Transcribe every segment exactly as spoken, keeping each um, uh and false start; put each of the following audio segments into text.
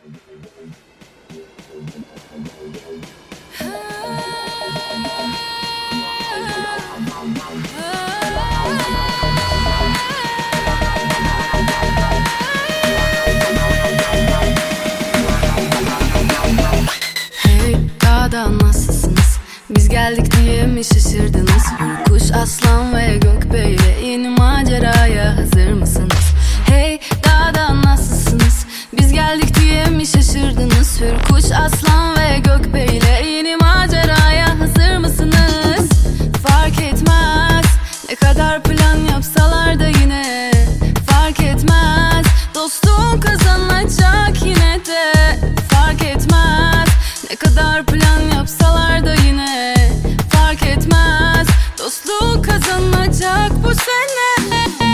Hey dağda nasılsınız? Biz geldik diye mi şaşırdınız? Bir kuş, aslan ve gökbeyle yeni maceraya hazır mısınız? Hey dağda nasılsınız? Biz geldik diye mi şaşırdınız? Bir kuş, aslan ve gökbeyle yeni maceraya hazır mısınız? Fark etmez ne kadar plan yapsalar da yine fark etmez, dostluğun kazanacak yine de fark etmez. Ne kadar plan yapsalar da yine fark etmez, dostluğu kazanacak bu sene.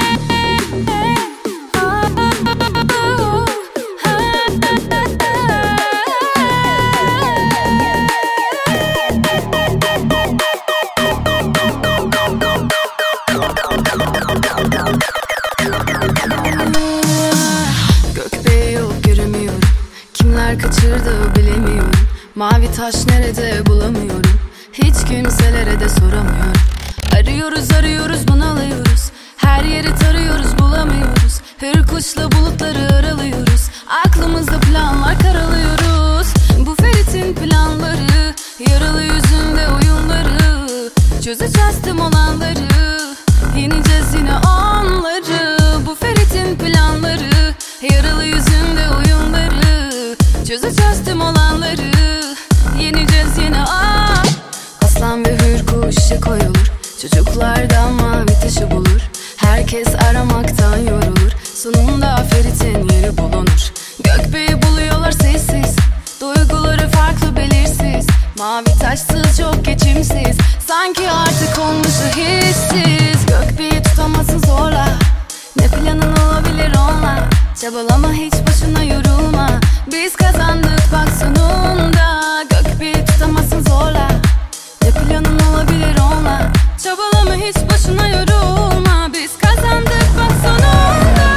Gökbeyi yok göremiyorum, kimler kaçırdı bilemiyorum. Mavi taş nerede bulamıyorum, hiç kimselere de soramıyorum. Arıyoruz arıyoruz bunalıyoruz, her yeri tarıyoruz bulamıyoruz. Hür kuşla bulutları aralıyoruz, aklımızda planlar karalıyoruz. Bu Ferit'in planları, yaralı yüzünde oyunları, çözeceğiz tüm olanları, yeneceğiz yine onları. Bu Ferit'in planları, yaralı yüzünde oyunları, çözeceğiz tüm olanları, yeneceğiz yine aa. Aslan ve hür kuş koyulur, çocuklardan mavi taşı bulur. Herkes aramaktan yorulur, sonunda Ferit'in yeri bulunur. Gökbeyi buluyorlar sessiz, duyguları farklı belirsiz. Mavi taşsız çok geçimsiz, sanki artık olmuşu hissiz. Gökbeyi tutamazsın zorla, ne planın olabilir onunla. Çabalama hiç boşuna yorulma, biz kazandık bak sonunda. Gökbeyi tutamazsın zorla, ne planın olabilir onunla. Çabalama hiç boşuna yorulma, biz kazandık bak sonunda.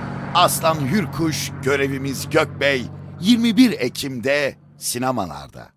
Aslan Hürkuş, Görevimiz Gökbey yirmi bir Ekim'de sinemalarda.